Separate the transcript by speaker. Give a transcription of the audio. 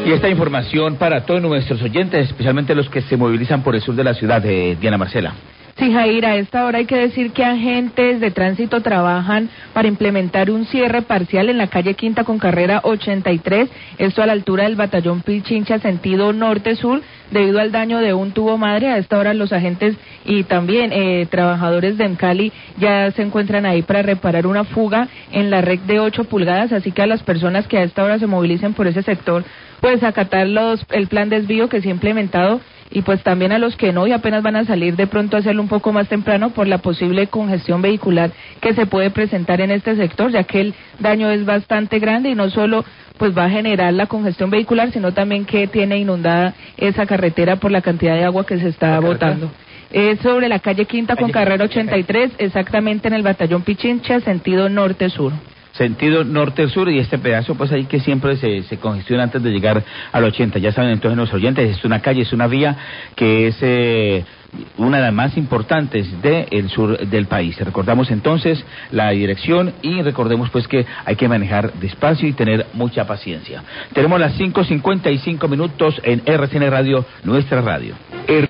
Speaker 1: Y esta información para todos nuestros oyentes, especialmente los que se movilizan por el sur de la ciudad, de Diana Marcela.
Speaker 2: Sí, Jair, a esta hora hay que decir que agentes de tránsito trabajan para implementar un cierre parcial en la calle Quinta con carrera 83, esto a la altura del batallón Pichincha, sentido norte-sur, debido al daño de un tubo madre. A esta hora los agentes y también trabajadores de Encali ya se encuentran ahí para reparar una fuga en la red de 8 pulgadas, así que a las personas que a esta hora se movilicen por ese sector, pues acatar el plan desvío que se ha implementado, y pues también a los que no y apenas van a salir de pronto a hacerlo un poco más temprano por la posible congestión vehicular que se puede presentar en este sector, ya que el daño es bastante grande y no solo pues va a generar la congestión vehicular, sino también que tiene inundada esa carretera por la cantidad de agua que se está botando. Es sobre la calle Quinta con carrera 83, exactamente en el batallón Pichincha, sentido norte-sur.
Speaker 1: Sentido norte-sur, y este pedazo pues ahí que siempre se congestiona antes de llegar al 80. Ya saben entonces nuestros oyentes, es una calle, es una vía que es una de las más importantes del sur del país. Recordamos entonces la dirección y recordemos pues que hay que manejar despacio y tener mucha paciencia. Tenemos las 5:55 en RCN Radio, nuestra radio.